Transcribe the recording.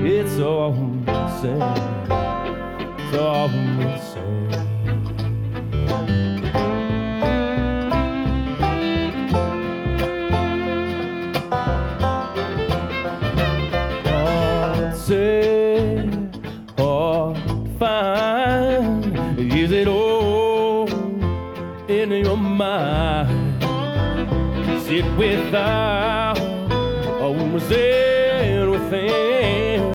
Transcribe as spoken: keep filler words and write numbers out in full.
It's all the same. It's all the same. Say, or fine, is it all in your mind? Sit without, or was it within?